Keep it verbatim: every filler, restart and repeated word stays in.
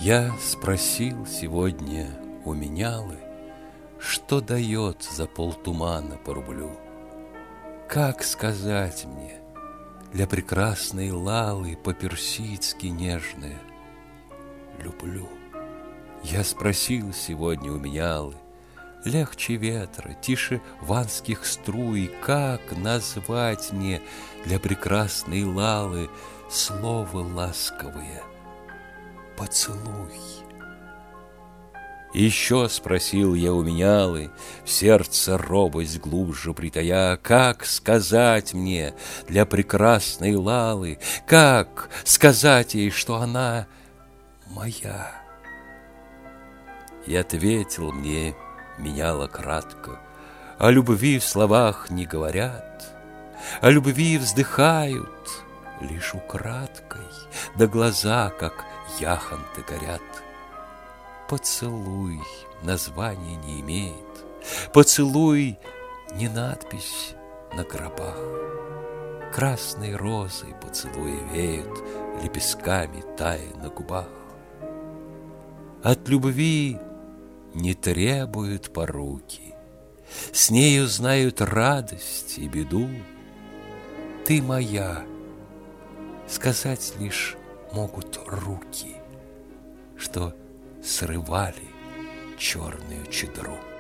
Я спросил сегодня у менялы, что дает за полтумана по рублю. Как сказать мне для прекрасной Лалы по-персидски нежное люблю? Я спросил сегодня у менялы, легче ветра, тише ванских струй, как назвать мне для прекрасной Лалы слово ласковое поцелуй? Еще спросил я у менялы, в сердце робость глубже притая, как сказать мне для прекрасной Лалы, как сказать ей, что она моя? И ответил мне меняла кратко: о любви в словах не говорят, о любви вздыхают лишь украдкой, да глаза, как яхонты, горят. Поцелуй названия не имеет, поцелуй не надпись на гробах. Красной розой поцелуи веют, лепестками тая на губах. От любви не требуют поруки, с нею знают радость и беду. Ты моя, сказать лишь могут руки, что срывали черную чедру.